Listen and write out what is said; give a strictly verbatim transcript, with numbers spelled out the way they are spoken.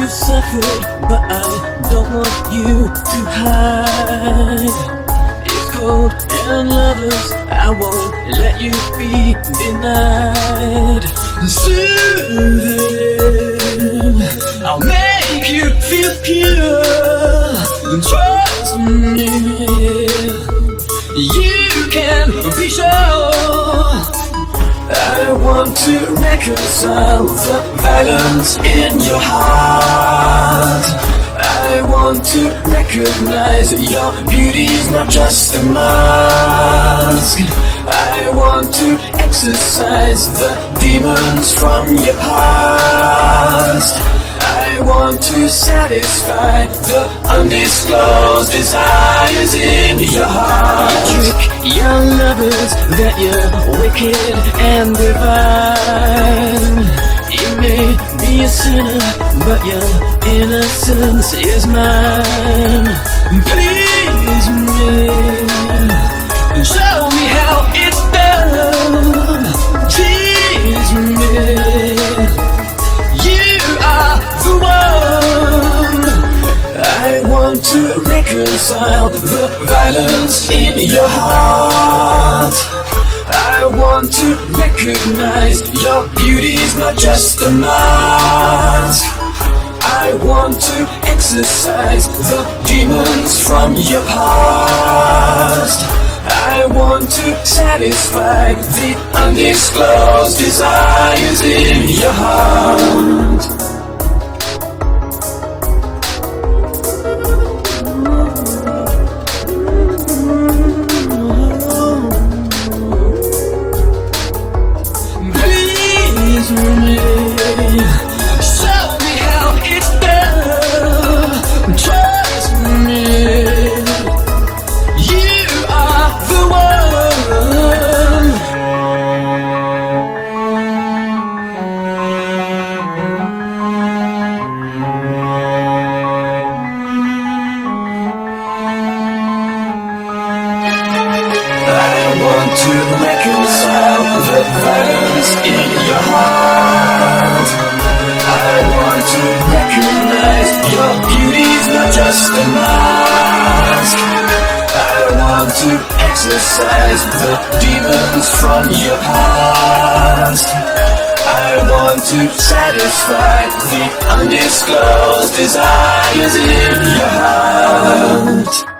you've suffered, but I don't want you to hide. It's cold and lovers, I won't let you be denied. Soothing, I'll make you feel pure. Trust me, you can be sure. I want to reconcile the violence in your heart. I want to recognize your beauty's not just a mask. I want to exorcise the demons from your past. I want to satisfy the undisclosed desires in your heart. Trick your lovers that you're wicked and divine. You may be a sinner, but your innocence is mine. Please me, show me how it's done. Tease me, you are the one. I want to reconcile the violence in your heart. I want to recognize your beauty's not just a mask. I want to exorcise the demons from your past. I want to satisfy the undisclosed desires in your heart. Please me, show me how it's done. Trust me, you are the one. I want to reconcile the violence in your heart. I want to recognize your beauty's not just a mask. I want to exorcise the demons from your past. I want to satisfy the undisclosed desires in your heart.